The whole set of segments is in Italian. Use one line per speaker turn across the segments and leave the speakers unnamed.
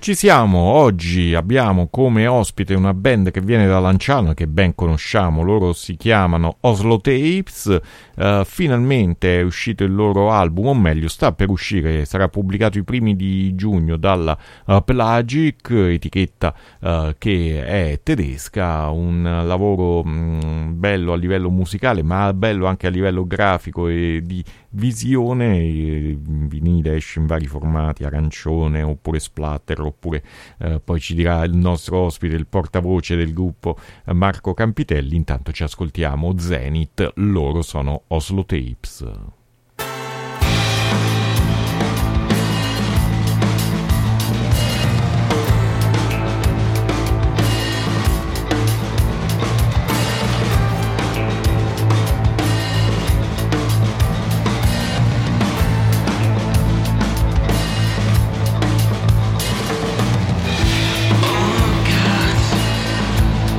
Ci siamo, oggi abbiamo come ospite una band che viene da Lanciano, che ben conosciamo, loro si chiamano Oslo Tapes. Finalmente è uscito il loro album, o meglio sta per uscire, sarà pubblicato i primi di giugno dalla Pelagic, etichetta che è tedesca, un lavoro bello a livello musicale ma bello anche a livello grafico e di visione. Il vinile esce in vari formati, arancione oppure splatter, oppure poi ci dirà il nostro ospite, il portavoce del gruppo Marco Campitelli. Intanto ci ascoltiamo Zenith, loro sono Oslo Tapes.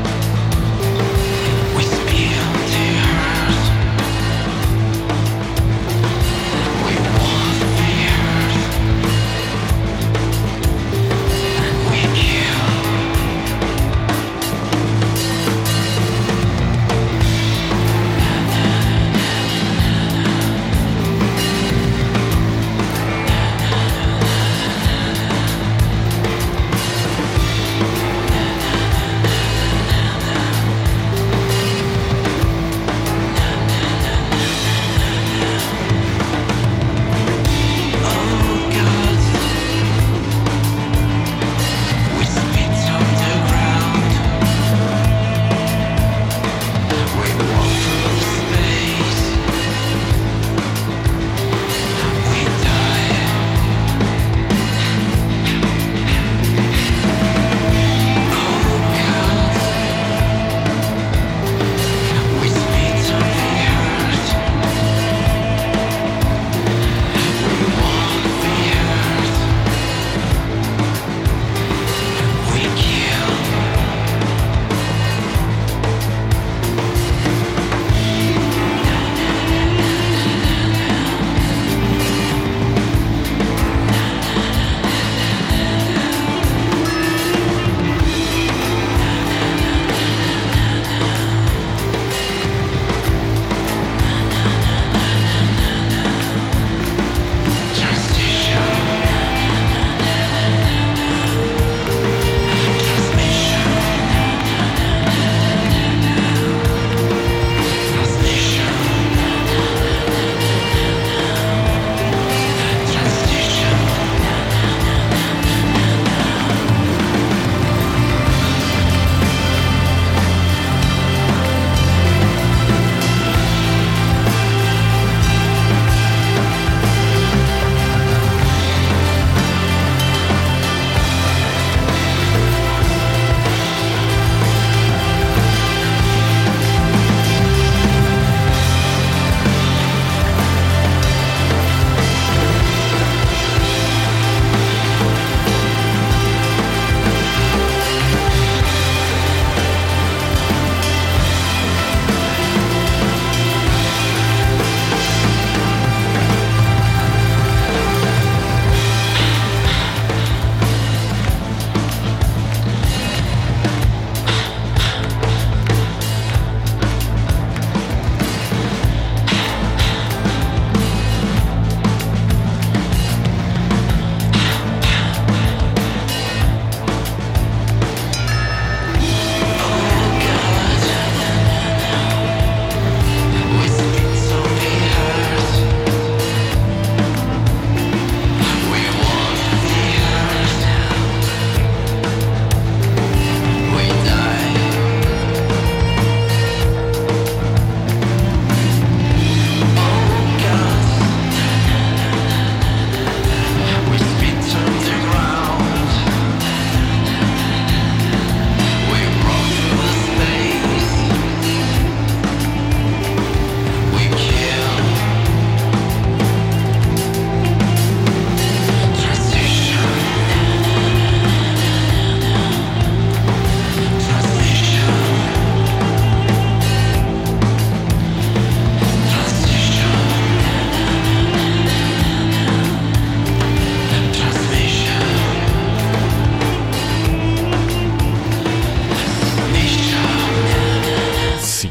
We spill to hurt.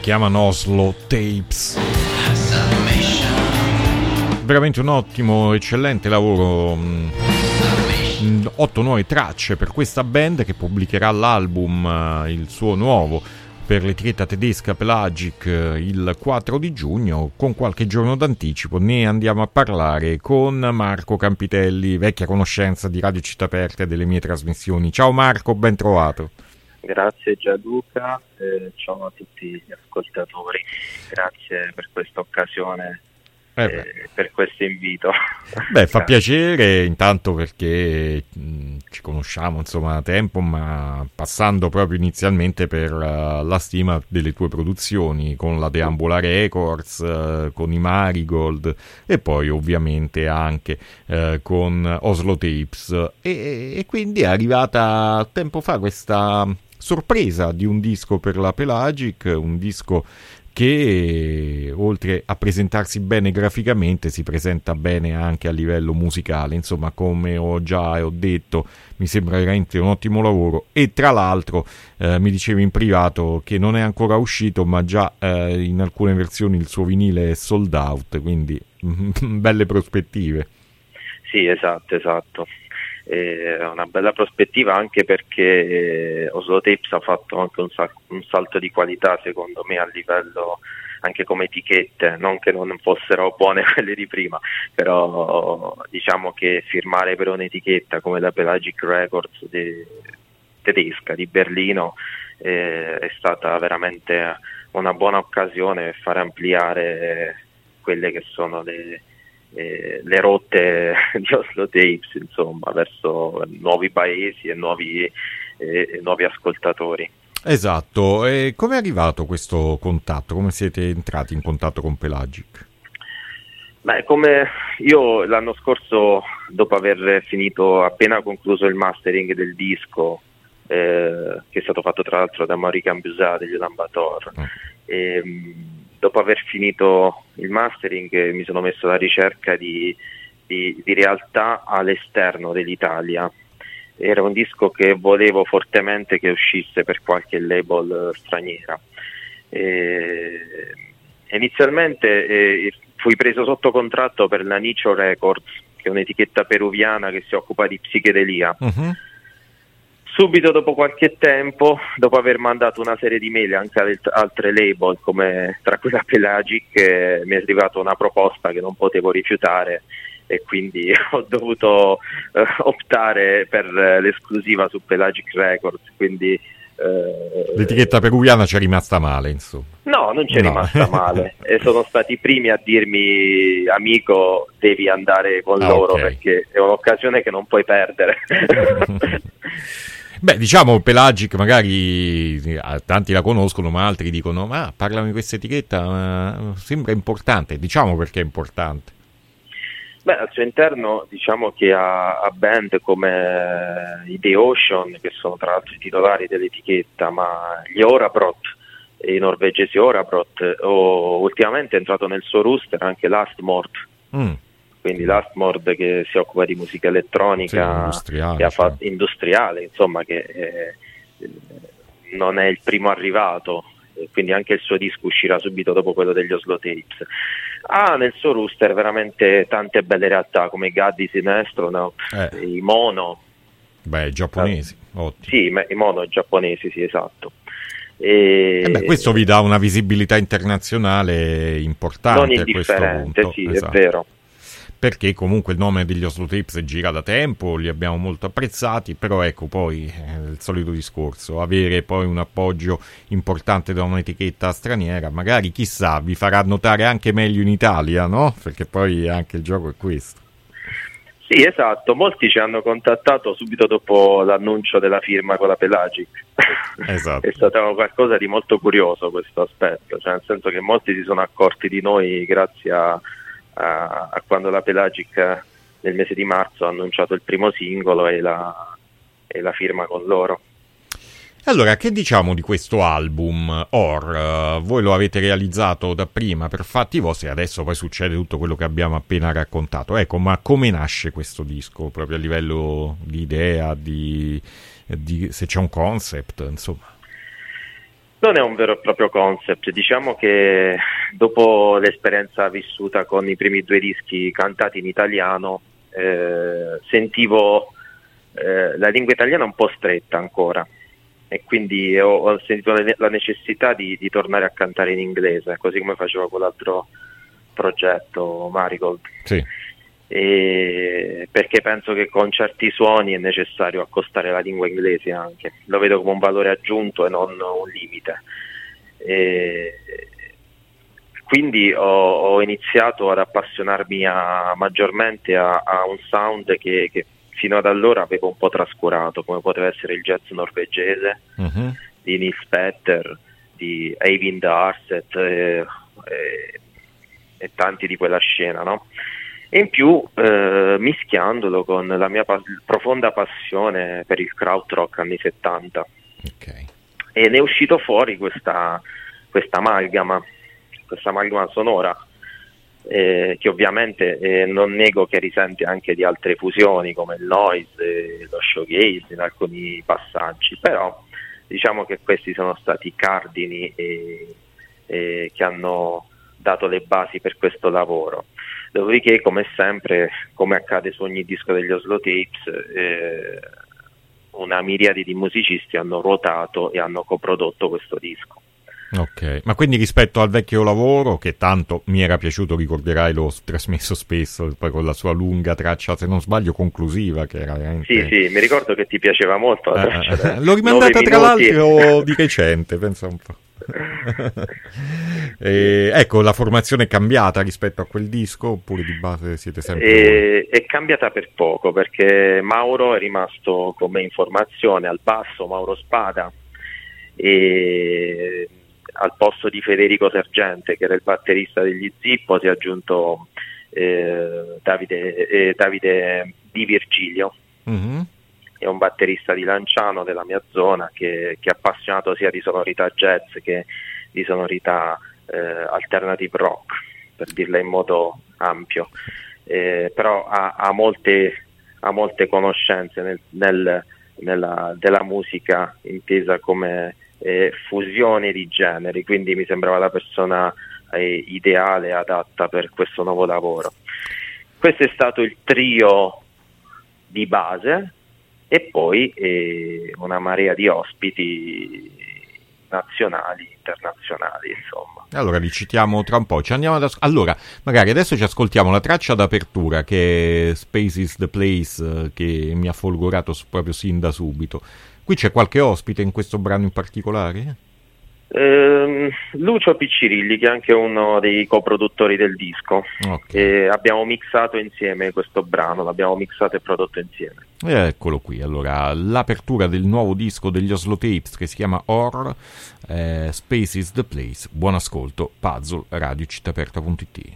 chiamano Oslo Tapes. Veramente un ottimo, eccellente lavoro. 8 nuove tracce per questa band che pubblicherà l'album, il suo nuovo, per l'etichetta tedesca Pelagic il 4 di giugno, con qualche giorno d'anticipo. Ne andiamo a parlare con Marco Campitelli, vecchia conoscenza di Radio Città Aperta e delle mie trasmissioni. Ciao Marco, ben trovato.
Grazie Gianluca, ciao a tutti gli ascoltatori, grazie per questa occasione. Per questo invito.
Beh, fa piacere intanto perché ci conosciamo insomma da tempo, ma passando proprio inizialmente per la stima delle tue produzioni con la Deambula Records, con i Marigold e poi ovviamente anche con Oslo Tapes e quindi è arrivata tempo fa questa sorpresa di un disco per la Pelagic, un disco che oltre a presentarsi bene graficamente si presenta bene anche a livello musicale. Insomma, come ho detto, mi sembra veramente un ottimo lavoro e tra l'altro mi dicevi in privato che non è ancora uscito, ma già in alcune versioni il suo vinile è sold out, quindi belle prospettive.
Sì, esatto. È una bella prospettiva anche perché Oslo Tapes ha fatto anche un salto di qualità secondo me a livello anche come etichette, non che non fossero buone quelle di prima, però diciamo che firmare per un'etichetta come la Pelagic Records tedesca di Berlino è stata veramente una buona occasione per far ampliare quelle che sono le rotte di Oslo Tapes, insomma, verso nuovi paesi e nuovi ascoltatori.
Esatto, e come è arrivato questo contatto? Come siete entrati in contatto con Pelagic?
Beh, come io l'anno scorso, dopo aver appena concluso il mastering del disco, che è stato fatto tra l'altro da Maurice Cambusat degli Lambator, dopo aver finito il mastering mi sono messo alla ricerca di realtà all'esterno dell'Italia. Era un disco che volevo fortemente che uscisse per qualche label straniera. Inizialmente fui preso sotto contratto per la Nicho Records, che è un'etichetta peruviana che si occupa di psichedelia. Uh-huh. Subito dopo qualche tempo, dopo aver mandato una serie di mail anche ad altre label, come tra cui la Pelagic, mi è arrivata una proposta che non potevo rifiutare e quindi ho dovuto optare per l'esclusiva su Pelagic Records. Quindi
l'etichetta peruviana ci è rimasta male, insomma.
No, non ci è rimasta male e sono stati i primi a dirmi: amico, devi andare con loro, okay, perché è un'occasione che non puoi perdere.
Beh, diciamo Pelagic magari tanti la conoscono, ma altri dicono: ma parlami di questa etichetta, sembra importante. Diciamo perché è importante.
Beh, al suo interno diciamo che ha band come i The Ocean, che sono tra l'altro i titolari dell'etichetta, ma gli Orabrot, i norvegesi Orabrot, o ultimamente è entrato nel suo rooster anche Lastmord. Quindi Lastmord, che si occupa di musica elettronica, sì, industriale, insomma, che non è il primo arrivato, quindi anche il suo disco uscirà subito dopo quello degli Oslo Tapes. Ha nel suo rooster veramente tante belle realtà come i Gaddis in Astronaut, i Mono.
Beh, giapponesi, ottimo.
Sì, i Mono giapponesi, sì, esatto.
Questo vi dà una visibilità internazionale importante.
Non indifferente, a questo punto. Sì, esatto. È vero.
Perché comunque il nome degli Oslo Tapes gira da tempo, li abbiamo molto apprezzati, però ecco poi il solito discorso, avere poi un appoggio importante da un'etichetta straniera, magari chissà vi farà notare anche meglio in Italia, no? Perché poi anche il gioco è questo.
Sì, esatto, molti ci hanno contattato subito dopo l'annuncio della firma con la Pelagic. Esatto. È stato qualcosa di molto curioso questo aspetto, cioè nel senso che molti si sono accorti di noi grazie a quando la Pelagic nel mese di marzo ha annunciato il primo singolo e la firma con loro.
Allora, che diciamo di questo album? Voi lo avete realizzato da prima per fatti vostri, adesso poi succede tutto quello che abbiamo appena raccontato. Ecco, ma come nasce questo disco? Proprio a livello di idea, di se c'è un concept, insomma.
Non è un vero e proprio concept, diciamo che dopo l'esperienza vissuta con i primi 2 dischi cantati in italiano, sentivo la lingua italiana un po' stretta ancora, e quindi ho sentito la necessità di tornare a cantare in inglese, così come facevo con l'altro progetto, Marigold.
Sì.
Perché penso che con certi suoni è necessario accostare la lingua inglese anche, lo vedo come un valore aggiunto e non un limite. Quindi ho iniziato ad appassionarmi maggiormente a un sound che fino ad allora avevo un po' trascurato, come poteva essere il jazz norvegese, di Nils Petter, di Eivind Arset e tanti di quella scena, no? E in più mischiandolo con la mia profonda passione per il krautrock anni 70.
Okay.
E ne è uscito fuori questa amalgama sonora, che ovviamente non nego che risente anche di altre fusioni come il noise, lo shoegaze in alcuni passaggi, però diciamo che questi sono stati i cardini che hanno dato le basi per questo lavoro. Dopodiché, come sempre, come accade su ogni disco degli Oslo Tapes, una miriade di musicisti hanno ruotato e hanno coprodotto questo disco.
Ok, ma quindi rispetto al vecchio lavoro, che tanto mi era piaciuto, ricorderai, l'ho trasmesso spesso, poi con la sua lunga traccia, se non sbaglio, conclusiva, che era veramente...
Sì, mi ricordo che ti piaceva molto la traccia.
L'ho rimandata tra l'altro di recente, pensa un po'. Ecco, la formazione è cambiata rispetto a quel disco, oppure di base siete sempre...
È cambiata per poco, perché Mauro è rimasto con me in formazione al basso, Mauro Spada, e al posto di Federico Sergente, che era il batterista degli Zippo, si è aggiunto Davide Di Virgilio.
Mm-hmm.
È un batterista di Lanciano, della mia zona, che è appassionato sia di sonorità jazz che di sonorità alternative rock, per dirla in modo ampio, però ha molte conoscenze della musica intesa come fusione di generi, quindi mi sembrava la persona ideale e adatta per questo nuovo lavoro. Questo è stato il trio di base, e poi una marea di ospiti nazionali, internazionali, insomma.
Allora li citiamo tra un po', allora magari adesso ci ascoltiamo la traccia d'apertura, che è Space is the Place, che mi ha folgorato proprio sin da subito. Qui c'è qualche ospite in questo brano in particolare?
Lucio Piccirilli, che è anche uno dei coproduttori del disco.
Okay.
Abbiamo mixato insieme questo brano, l'abbiamo mixato e prodotto insieme.
Eccolo qui, allora l'apertura del nuovo disco degli Oslo Tapes, che si chiama Or, Space is the Place. Buon ascolto, Puzzle, radiocittaaperta.it.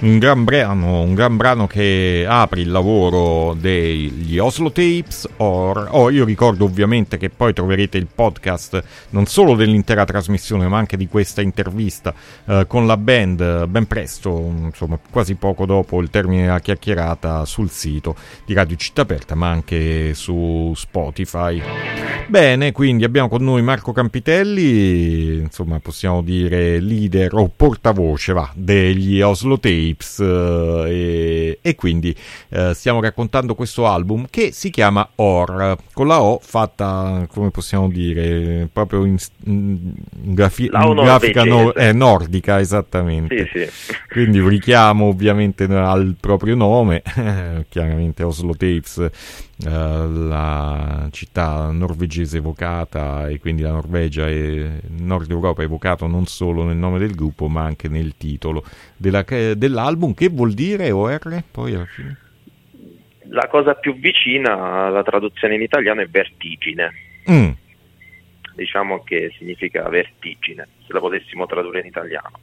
un gran brano che apre il lavoro degli Oslo Tapes. Io ricordo ovviamente che poi troverete il podcast non solo dell'intera trasmissione ma anche di questa intervista con la band ben presto, insomma quasi poco dopo il termine della chiacchierata, sul sito di Radio Città Aperta ma anche su Spotify. Bene, quindi abbiamo con noi Marco Campitelli, insomma possiamo dire leader o portavoce degli Oslo Tapes, e quindi stiamo raccontando questo album che si chiama Or, con la O fatta, come possiamo dire, proprio in grafica nordica, esattamente.
Sì, sì.
Quindi un richiamo ovviamente al proprio nome, chiaramente Oslo Tapes, la città norvegese evocata, e quindi la Norvegia e Nord Europa evocato non solo nel nome del gruppo ma anche nel titolo dell'album, che vuol dire OR poi alla fine?
La cosa più vicina alla traduzione in italiano è vertigine. Diciamo che significa vertigine, se la potessimo tradurre in italiano.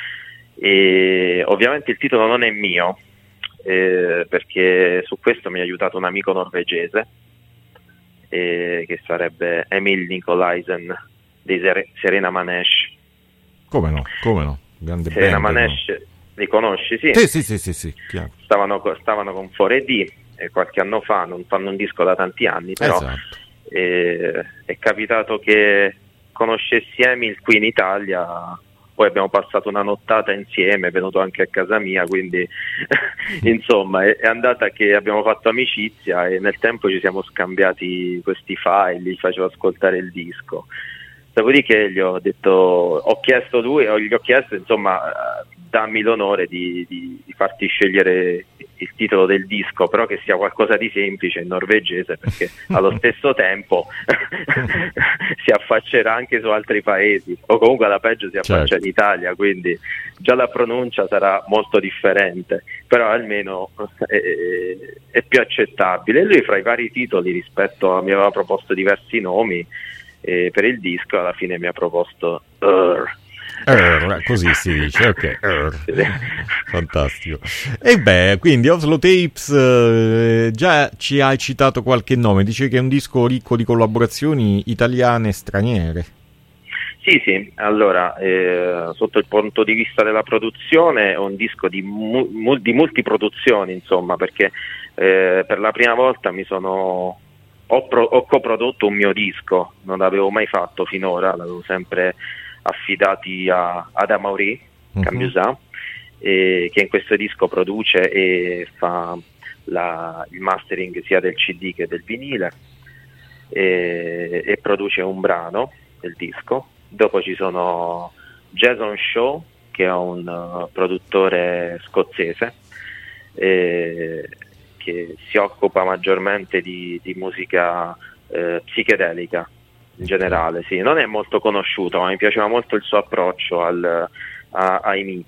E ovviamente il titolo non è mio, perché su questo mi ha aiutato un amico norvegese, che sarebbe Emil Nikolaisen di Serena Manesh.
Come no? Grande
Serena
band,
Manesh,
no?
li conosci?
Sì, chiaro.
Stavano con 4D e qualche anno fa, non fanno un disco da tanti anni, però
esatto.
È capitato che conoscessi Emil qui in Italia. Poi abbiamo passato una nottata insieme, è venuto anche a casa mia, quindi insomma è andata che abbiamo fatto amicizia e nel tempo ci siamo scambiati questi file, gli facevo ascoltare il disco. Dopodiché gli ho chiesto insomma, dammi l'onore di farti scegliere il titolo del disco, però che sia qualcosa di semplice in norvegese, perché allo stesso tempo si affaccerà anche su altri paesi, o comunque alla peggio si affaccia in Italia, quindi già la pronuncia sarà molto differente, però almeno è più accettabile. E lui, fra i vari titoli, mi aveva proposto diversi nomi, per il disco alla fine mi ha proposto
così si dice, ok. Fantastico. E quindi Oslo Tapes, già ci hai citato qualche nome, dice che è un disco ricco di collaborazioni italiane e straniere.
Sì, allora sotto il punto di vista della produzione è un disco di multiproduzioni, insomma, perché per la prima volta ho coprodotto un mio disco, non l'avevo mai fatto finora, l'avevo sempre affidati ad Amaury Cambiusa, che in questo disco produce e fa il mastering sia del CD che del vinile, e produce un brano del disco. Dopo ci sono Jason Shaw, che è un produttore scozzese, che si occupa maggiormente di musica psichedelica in generale. Sì, non è molto conosciuto, ma mi piaceva molto il suo approccio ai mix.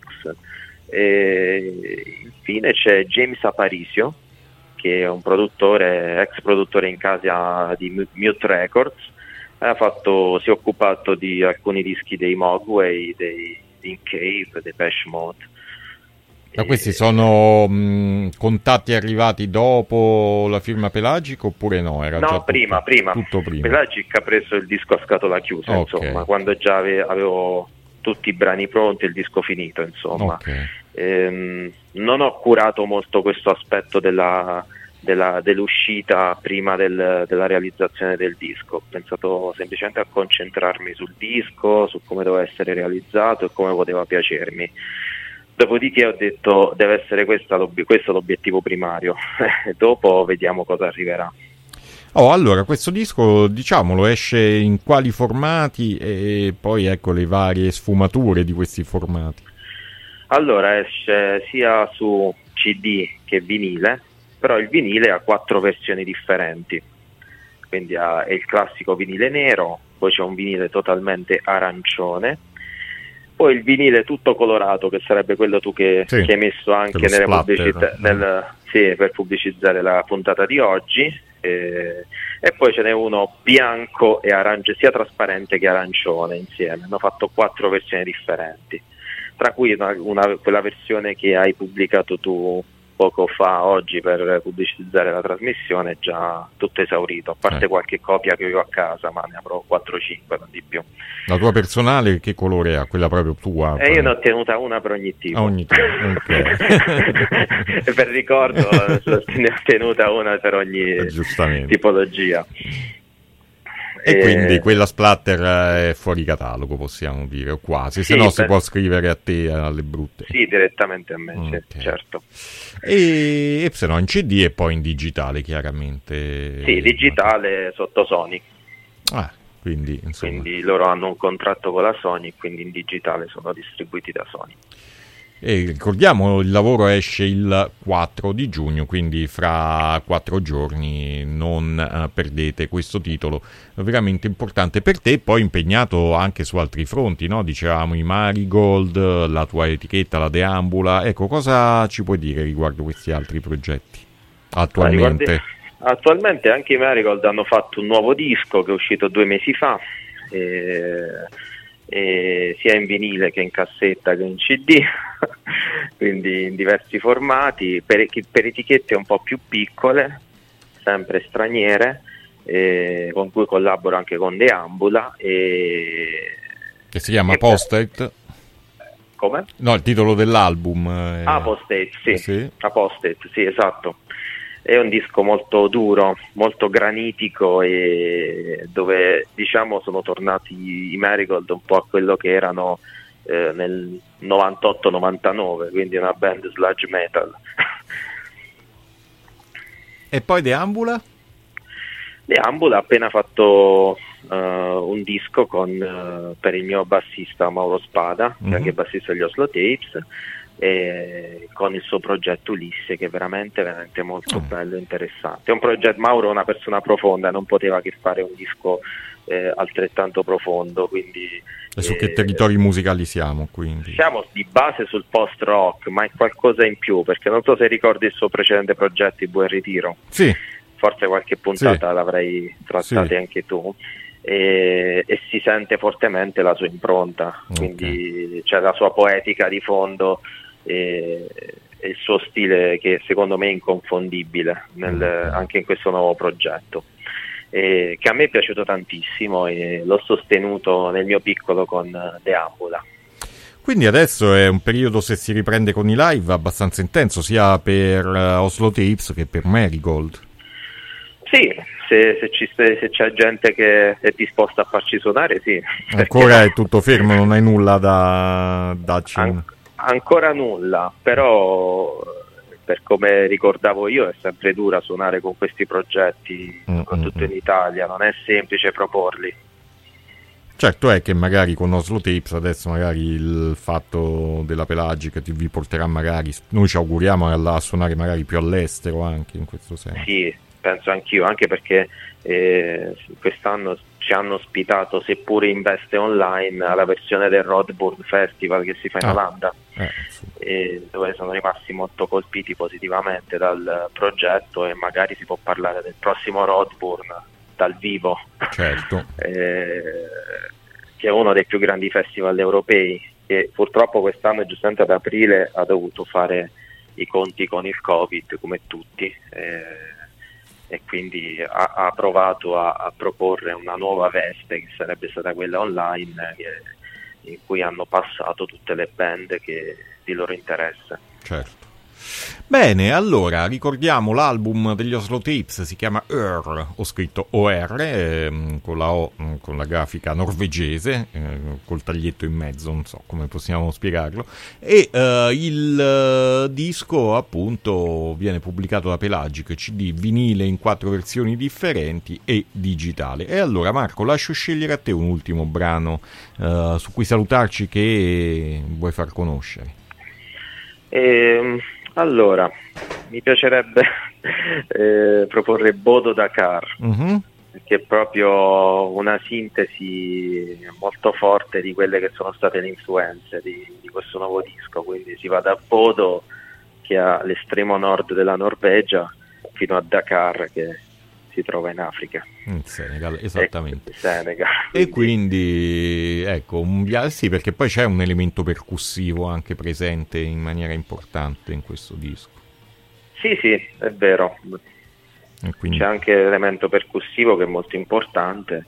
Infine c'è James Aparicio, che è un ex produttore in casa di Mute Records. Si è occupato di alcuni dischi dei Mogwai, dei In Cave, dei Depeche Mode.
Ma questi sono contatti arrivati dopo la firma Pelagic oppure no? Era già
prima.
Tutto prima.
Pelagic ha preso il disco a scatola chiusa, okay. Insomma, quando già avevo tutti i brani pronti, il disco finito, insomma. Okay. Non ho curato molto questo aspetto dell'uscita prima della realizzazione del disco. Ho pensato semplicemente a concentrarmi sul disco, su come doveva essere realizzato e come poteva piacermi. Dopodiché ho detto deve essere questo l'obiettivo primario, dopo vediamo cosa arriverà.
Allora, questo disco, diciamolo, esce in quali formati e poi ecco le varie sfumature di questi formati?
Allora, esce sia su CD che vinile, però il vinile ha 4 versioni differenti, quindi è il classico vinile nero, poi c'è un vinile totalmente arancione, poi il vinile tutto colorato, che sarebbe quello che hai messo anche nelle pubblicità, per pubblicizzare la puntata di oggi, e poi ce n'è uno bianco e arancione, sia trasparente che arancione insieme. Hanno fatto 4 versioni differenti. tra cui quella versione che hai pubblicato tu poco fa, oggi, per pubblicizzare la trasmissione, è già tutto esaurito, a parte qualche copia che ho a casa, ma ne avrò 4-5, non di più.
La tua personale che colore ha? Quella proprio tua?
Io ne ho tenuta una per ogni tipo.
Ogni tipo, ok.
Per ricordo ne ho tenuta una per ogni tipologia.
E quindi quella splatter è fuori catalogo, possiamo dire, o quasi, se no si può scrivere a te, alle brutte.
Sì, direttamente a me, certo.
E se no in CD e poi in digitale, chiaramente.
Sì, digitale sotto Sony.
Quindi
loro hanno un contratto con la Sony, quindi in digitale sono distribuiti da Sony.
E ricordiamo, il lavoro esce il 4 di giugno, quindi fra 4 giorni. Non perdete questo titolo veramente importante per te, poi impegnato anche su altri fronti, no? Dicevamo i Marigold, la tua etichetta, la Deambula. Ecco, cosa ci puoi dire riguardo questi altri progetti attualmente?
Attualmente anche i Marigold hanno fatto un nuovo disco che è uscito 2 mesi fa, sia in vinile che in cassetta che in CD, quindi in diversi formati, per etichette un po' più piccole, sempre straniere, con cui collaboro anche con Deambula. Che
si chiama Apostate?
Come?
No, il titolo dell'album.
Apostate, sì. Apostate, sì, esatto. È un disco molto duro, molto granitico, e dove diciamo sono tornati i Marigold un po' a quello che erano nel 98-99, quindi una band sludge metal.
E poi Deambula?
Deambula ha appena fatto un disco per il mio bassista Mauro Spada, che è anche bassista degli Oslo Tapes, con il suo progetto Ulisse, che è veramente molto bello e interessante. È un progetto, Mauro è una persona profonda, non poteva che fare un disco altrettanto profondo, quindi
e su che territori musicali siamo? Quindi
siamo di base sul post rock, ma è qualcosa in più, perché non so se ricordi il suo precedente progetto, Il Buon Ritiro.
Sì.
Forse qualche puntata l'avrai trattata anche tu. E si sente fortemente la sua impronta, quindi c'è la sua poetica di fondo e il suo stile, che secondo me è inconfondibile anche in questo nuovo progetto, che a me è piaciuto tantissimo e l'ho sostenuto nel mio piccolo con Deambula.
Quindi adesso è un periodo, se si riprende con i live, abbastanza intenso, sia per Oslo Tapes che per Marigold. Sì,
se c'è gente che è disposta a farci suonare, sì.
Ancora è tutto fermo, non hai nulla da
ancora nulla, però per come ricordavo io è sempre dura suonare con questi progetti, soprattutto in Italia, non è semplice proporli.
Certo è che magari con Oslo Tapes adesso magari il fatto della Pelagic vi porterà, magari, noi ci auguriamo, a suonare magari più all'estero anche in questo senso.
Sì, penso anch'io, anche perché quest'anno ci hanno ospitato, seppure in veste online, alla versione del Rodburn Festival che si fa in Olanda, dove sono rimasti molto colpiti positivamente dal progetto, e magari si può parlare del prossimo Rodburn dal vivo,
certo.
Che è uno dei più grandi festival europei, che purtroppo quest'anno, giustamente ad aprile, ha dovuto fare i conti con il Covid come tutti, e quindi ha provato a proporre una nuova veste, che sarebbe stata quella online, in cui hanno passato tutte le band che di loro interesse.
Certo. Bene, allora ricordiamo l'album degli Oslo Tapes, si chiama ho scritto OR, con la O, con la grafica norvegese, col taglietto in mezzo, non so come possiamo spiegarlo, e il disco appunto viene pubblicato da Pelagic, CD, vinile in 4 versioni differenti e digitale. E allora Marco, lascio scegliere a te un ultimo brano su cui salutarci, che vuoi far conoscere.
Allora, mi piacerebbe proporre Bodo Dakar, che è proprio una sintesi molto forte di quelle che sono state le influenze di questo nuovo disco. Quindi si va da Bodo, che è all'estremo nord della Norvegia, fino a Dakar, che si trova in Africa.
In Senegal, esattamente.
Senegal.
E quindi, ecco, sì, perché poi c'è un elemento percussivo anche presente in maniera importante in questo disco.
Sì, è vero.
Quindi...
C'è anche l'elemento percussivo che è molto importante,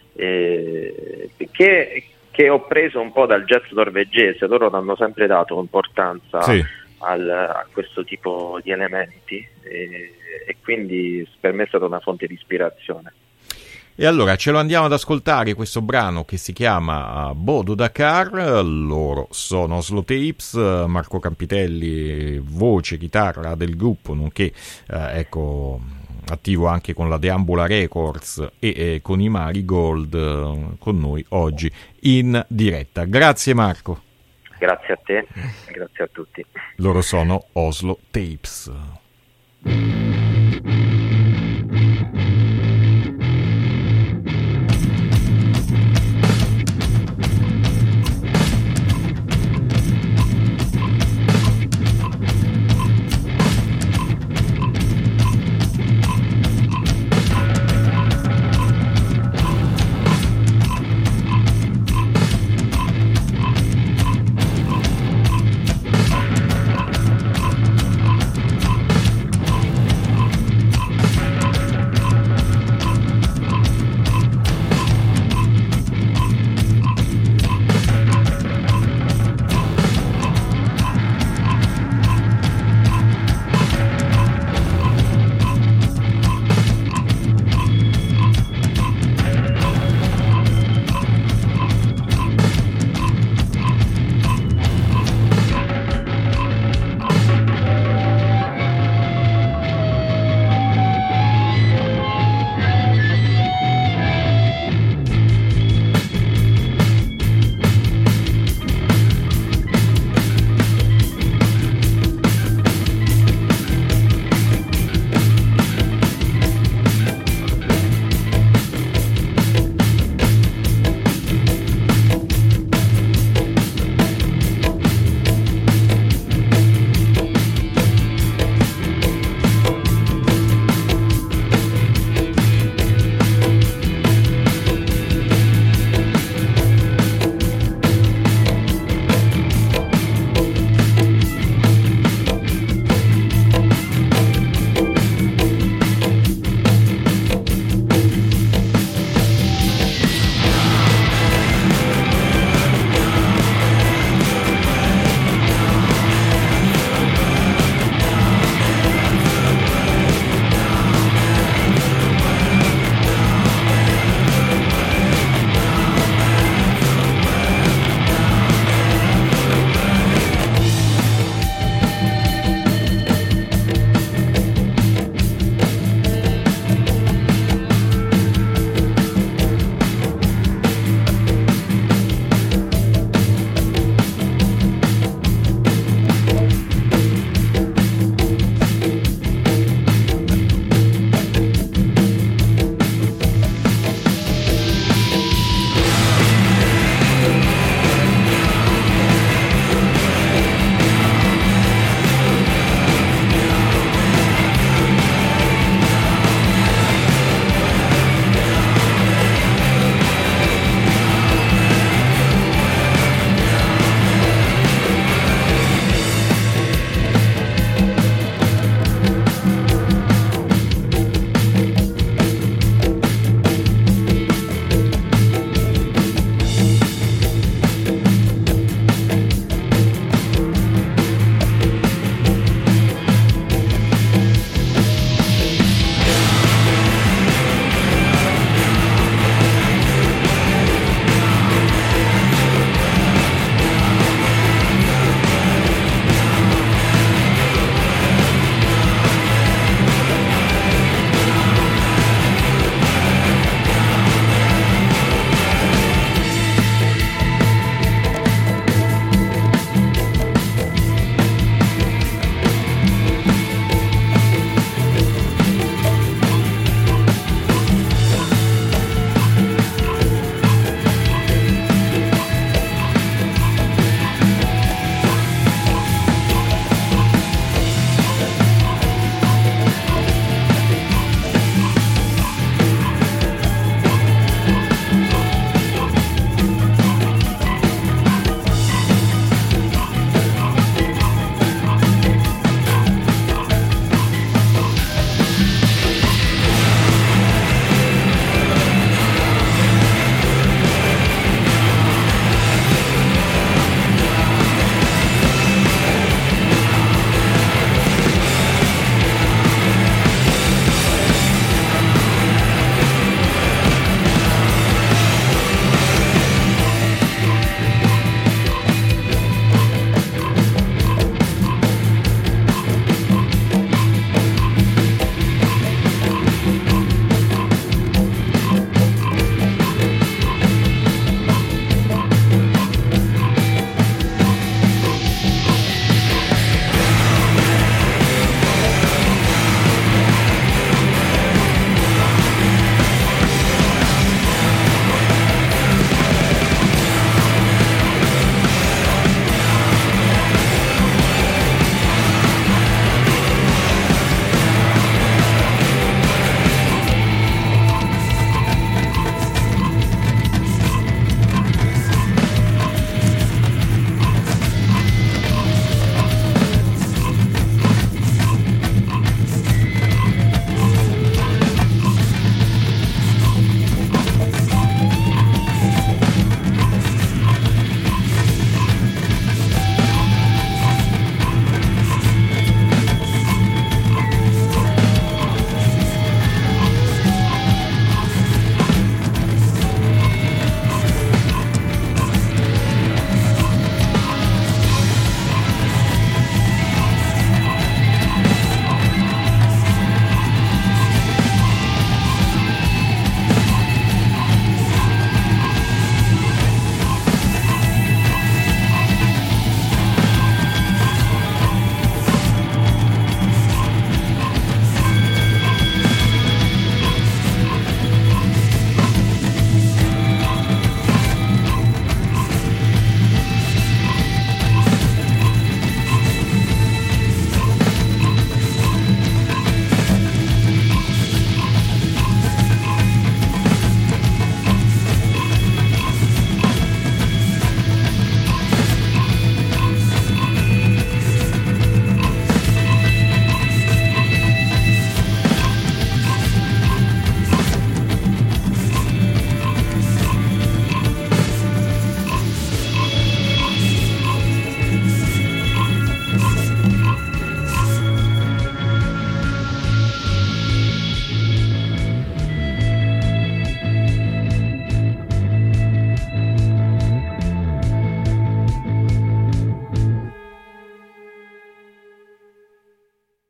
che ho preso un po' dal jazz norvegese. Loro hanno sempre dato importanza a questo tipo di elementi e quindi per me è stata una fonte di ispirazione.
E allora ce lo andiamo ad ascoltare questo brano che si chiama Bodo Dakar. Loro sono Oslo Tapes, Marco Campitelli voce, chitarra del gruppo, nonché attivo anche con la Deambula Records e con i Marigold, con noi oggi in diretta. Grazie Marco.
Grazie a te, grazie a tutti.
Loro sono Oslo Tapes.